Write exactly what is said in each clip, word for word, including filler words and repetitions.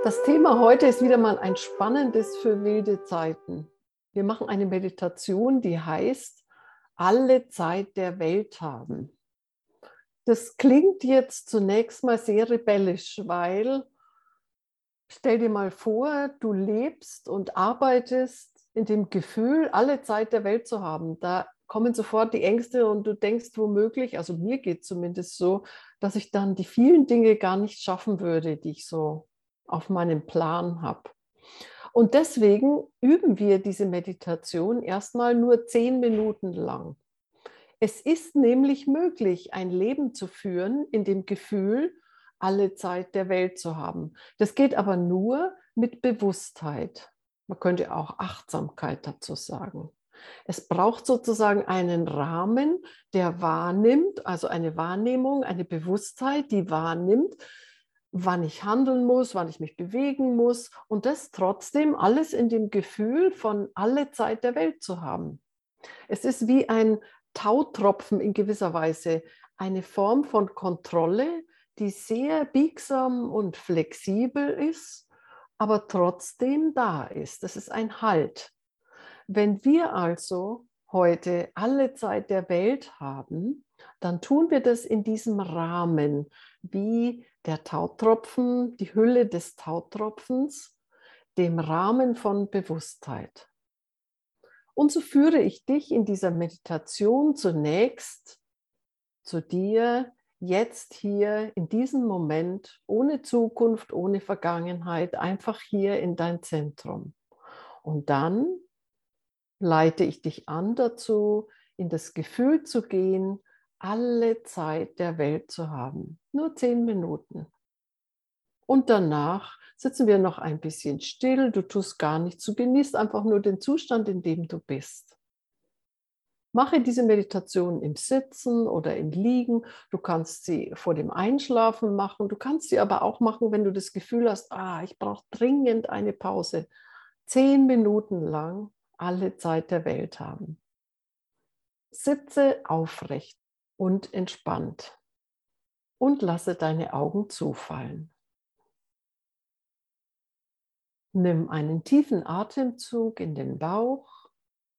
Das Thema heute ist wieder mal ein spannendes für wilde Zeiten. Wir machen eine Meditation, die heißt alle Zeit der Welt haben. Das klingt jetzt zunächst mal sehr rebellisch, weil stell dir mal vor, du lebst und arbeitest in dem Gefühl, alle Zeit der Welt zu haben. Da kommen sofort die Ängste und du denkst womöglich, also mir geht es zumindest so, dass ich dann die vielen Dinge gar nicht schaffen würde, die ich so auf meinem Plan habe. Und deswegen üben wir diese Meditation erstmal nur zehn Minuten lang. Es ist nämlich möglich, ein Leben zu führen in dem Gefühl, alle Zeit der Welt zu haben. Das geht aber nur mit Bewusstheit. Man könnte auch Achtsamkeit dazu sagen. Es braucht sozusagen einen Rahmen, der wahrnimmt, also eine Wahrnehmung, eine Bewusstheit, die wahrnimmt, wann ich handeln muss, wann ich mich bewegen muss und das trotzdem alles in dem Gefühl von alle Zeit der Welt zu haben. Es ist wie ein Tautropfen in gewisser Weise, eine Form von Kontrolle, die sehr biegsam und flexibel ist, aber trotzdem da ist. Das ist ein Halt. Wenn wir also heute alle Zeit der Welt haben, dann tun wir das in diesem Rahmen, wie der Tautropfen, die Hülle des Tautropfens, dem Rahmen von Bewusstheit. Und so führe ich dich in dieser Meditation zunächst zu dir, jetzt hier in diesem Moment, ohne Zukunft, ohne Vergangenheit, einfach hier in dein Zentrum. Und dann leite ich dich an dazu, in das Gefühl zu gehen, alle Zeit der Welt zu haben. Nur zehn Minuten. Und danach sitzen wir noch ein bisschen still, du tust gar nichts, du genießt einfach nur den Zustand, in dem du bist. Mache diese Meditation im Sitzen oder im Liegen. Du kannst sie vor dem Einschlafen machen. Du kannst sie aber auch machen, wenn du das Gefühl hast, ah, ich brauche dringend eine Pause. Zehn Minuten lang alle Zeit der Welt haben. Sitze aufrecht und entspannt und lasse deine Augen zufallen. Nimm einen tiefen Atemzug in den Bauch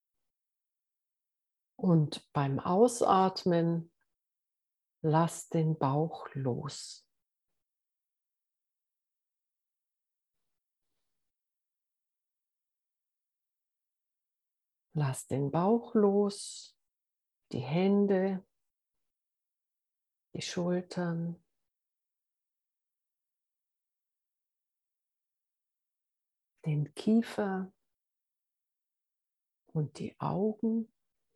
und beim Ausatmen lass den Bauch los. Lass den Bauch los, die Hände, die Schultern, den Kiefer und die Augen,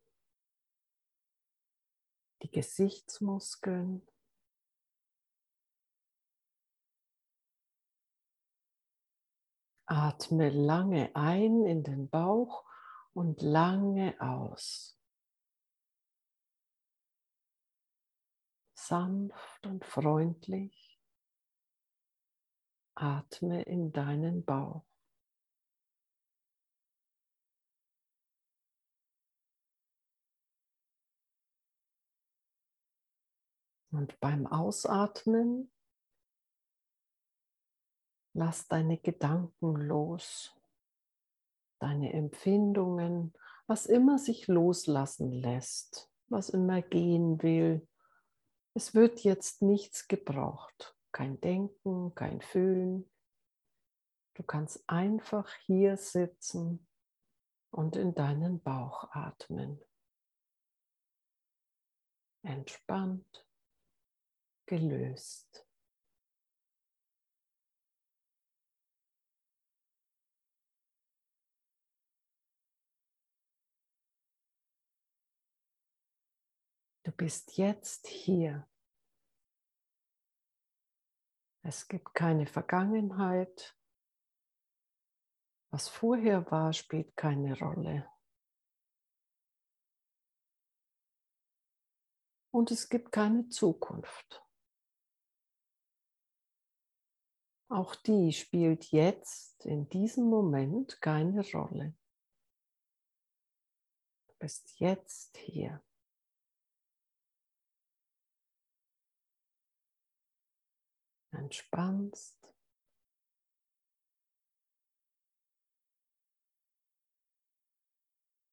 die Gesichtsmuskeln. Atme lange ein in den Bauch und lange aus. Sanft und freundlich atme in deinen Bauch. Und beim Ausatmen lass deine Gedanken los, deine Empfindungen, was immer sich loslassen lässt, was immer gehen will. Es wird jetzt nichts gebraucht, kein Denken, kein Fühlen. Du kannst einfach hier sitzen und in deinen Bauch atmen. Entspannt, gelöst. Du bist jetzt hier. Es gibt keine Vergangenheit. Was vorher war, spielt keine Rolle. Und es gibt keine Zukunft. Auch die spielt jetzt in diesem Moment keine Rolle. Du bist jetzt hier. Entspannst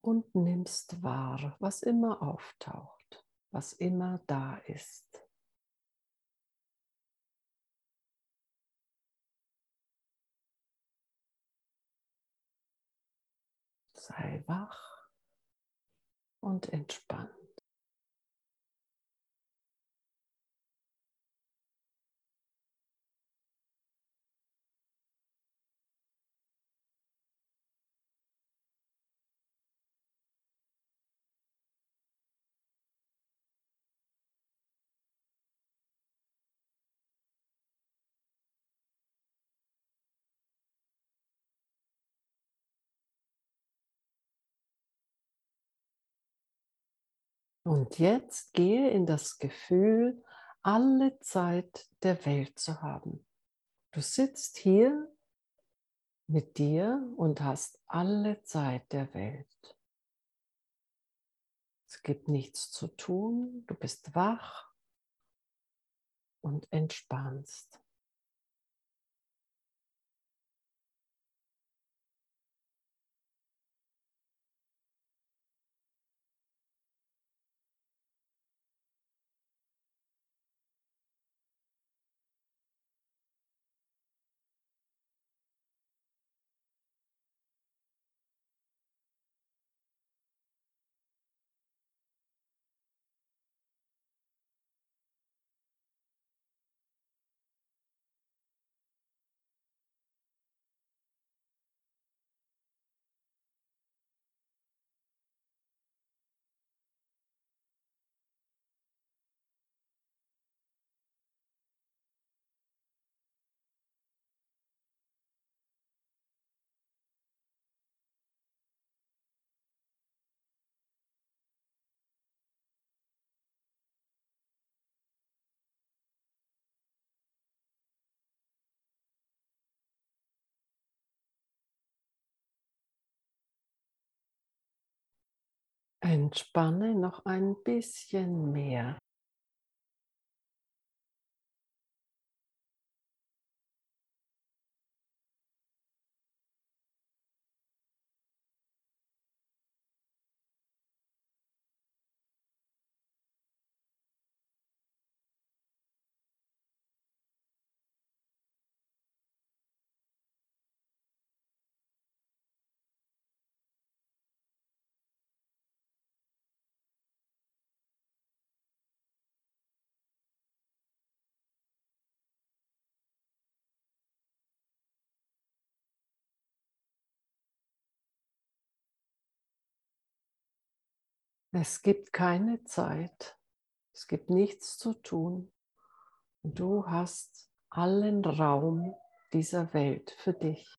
und nimmst wahr, was immer auftaucht, was immer da ist. Sei wach und entspannt. Und jetzt gehe in das Gefühl, alle Zeit der Welt zu haben. Du sitzt hier mit dir und hast alle Zeit der Welt. Es gibt nichts zu tun, du bist wach und entspannst. Entspanne noch ein bisschen mehr. Es gibt keine Zeit, es gibt nichts zu tun und du hast allen Raum dieser Welt für dich.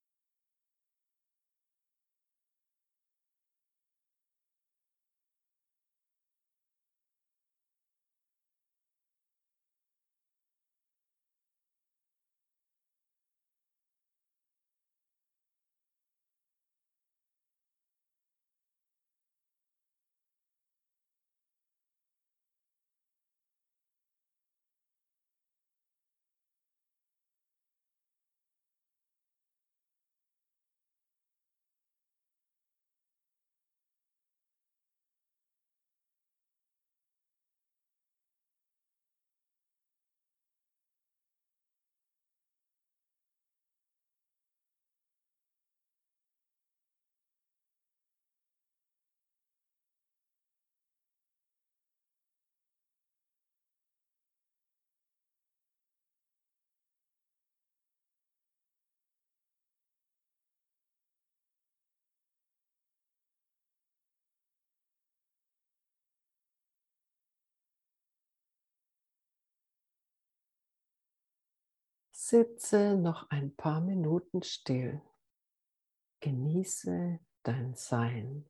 Sitze noch ein paar Minuten still. Genieße dein Sein.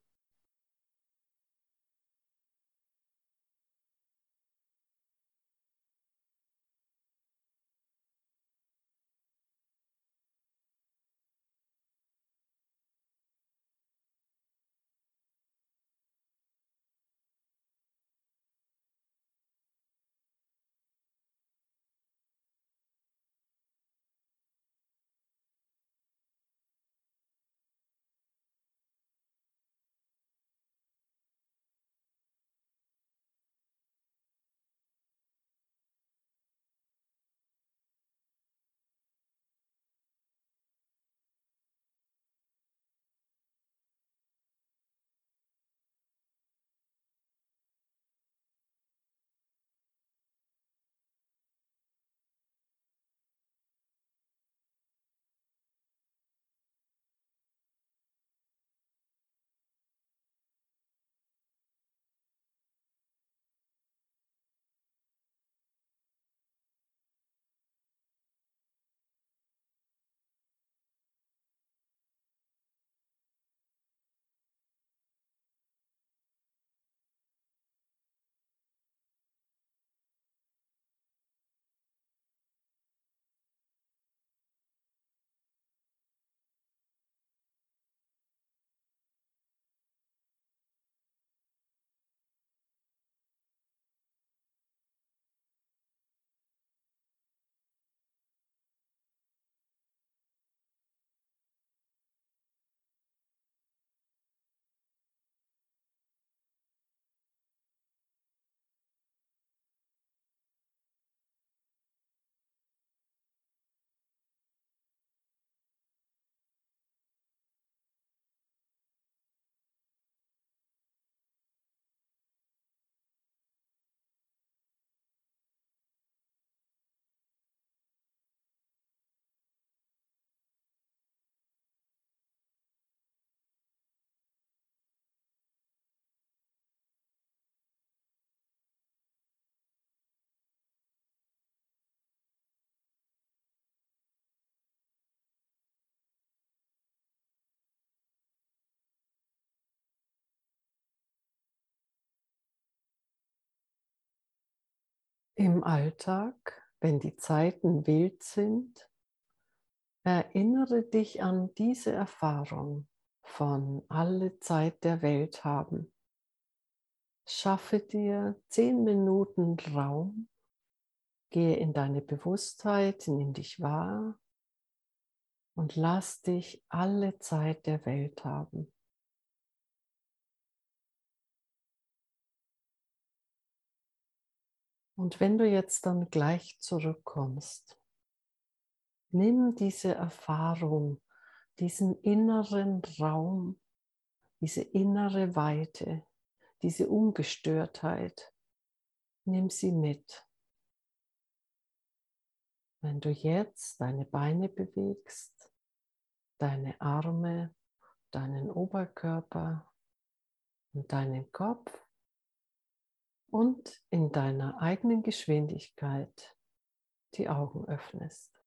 Im Alltag, wenn die Zeiten wild sind, erinnere dich an diese Erfahrung von alle Zeit der Welt haben. Schaffe dir zehn Minuten Raum, gehe in deine Bewusstheit, nimm dich wahr und lass dich alle Zeit der Welt haben. Und wenn du jetzt dann gleich zurückkommst, nimm diese Erfahrung, diesen inneren Raum, diese innere Weite, diese Ungestörtheit, nimm sie mit. Wenn du jetzt deine Beine bewegst, deine Arme, deinen Oberkörper und deinen Kopf und in deiner eigenen Geschwindigkeit die Augen öffnest.